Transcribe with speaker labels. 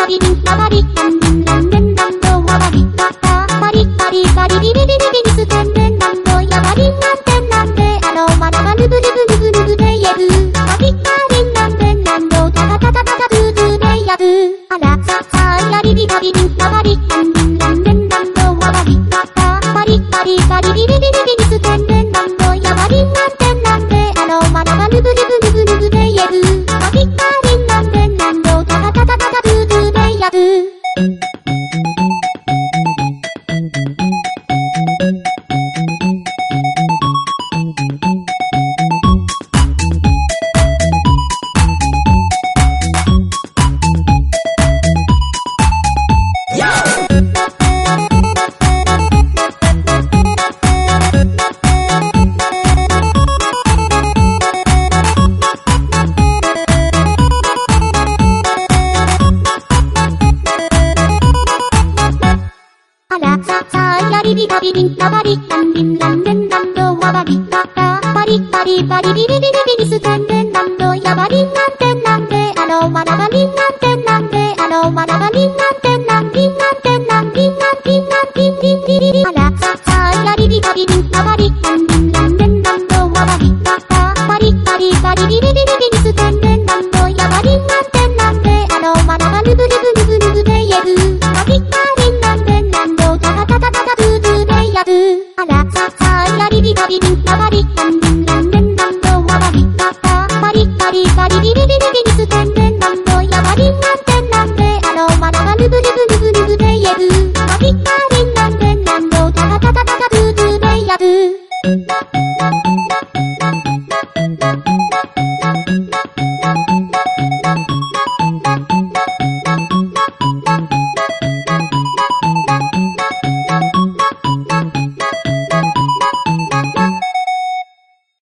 Speaker 1: ビビンババリタンビンランデンランドワバリタタバリバリバリビビビビビビステンデンランドヤバリンランデンランデアロマナバルブルブルブルブでやるバビタリンランデンランドタタタタタタブーブーでやるあらささやりビバビビンババリタンビンランデンランドワバリタタバリバリバリビビビビビビステンデンランドヤバリンランデンランデアロマナバルブルブルブルブでやるバビタリンランデンランドタタタタタタブーブーでやるやりビバビビンババリタンビンランデンランドワバリタタバリバリバリビビビビビビステンデンランドヤバリンランデンランデアロマナバリンランデンランデアロマナバリンランデンランデンランデンランデンランデンランデンビンビビビあらささやりビバビビンババリタンビンランデンランドワバリタタバリバリバリビビビビビビステンデンランドヤバリンランデンランデアロマナバルブルブルブルブでやるバビタリンランデンランドタタタタタタブーブーでやるあらささやりビバビビンババリタンビンランデンランドワバリタタバリバリバリビビビビビビステンデンランドヤバリンランデンランデアロマナバルブルブルブルブでやるバビタ